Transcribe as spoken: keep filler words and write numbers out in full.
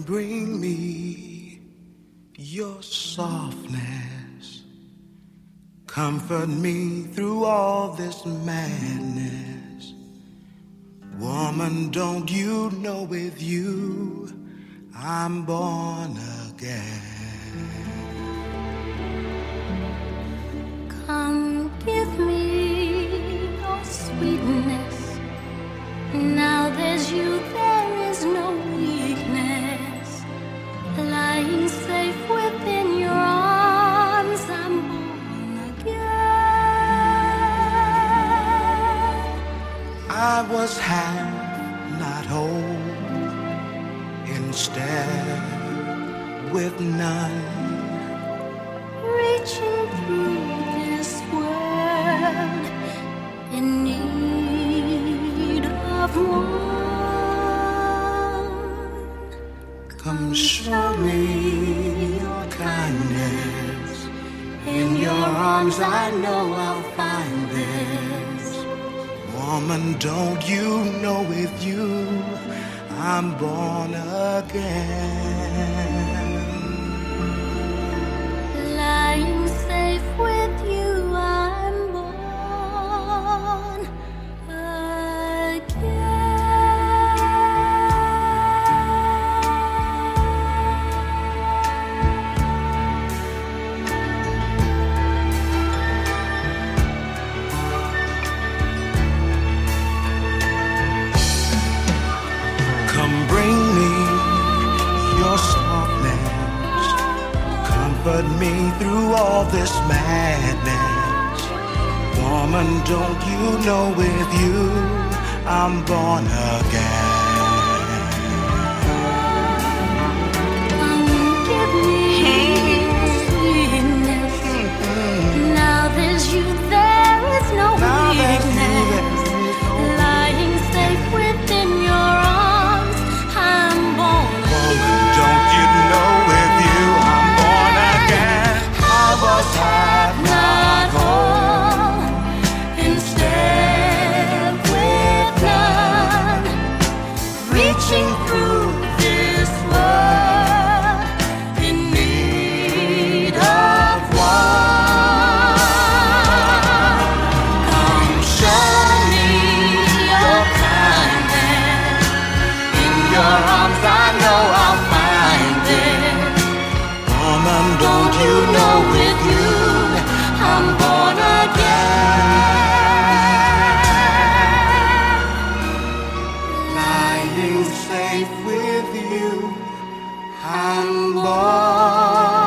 Bring me your softness. Comfort me through all this madness. Woman, don't you know with you I'm born again? Come give me your sweetness. Now there's you, there is no weakness. Lying safe within your arms, I'm born again. I was half, not whole, instead with none. Reaching through this world in need of one. Come show me your kindness. In your arms I know I'll find this. Woman, don't you know with you I'm born again? Lying safe with you, I'm born again. Come bring me your softness. Comfort me through all this madness. Woman, don't you know with you I'm born again? Come give me sweetness. Now there's you, there is no Now there's you, weakness. there is no Lying safe within your arms, I'm born Woman, don't you know with you I'm born again? I was half, not whole, instead with none. Reaching through this world in need of one. Come show me your kindness. In your arms I know I'll find it. woman, don't you know with you I'm born again. lying safe with you I'm born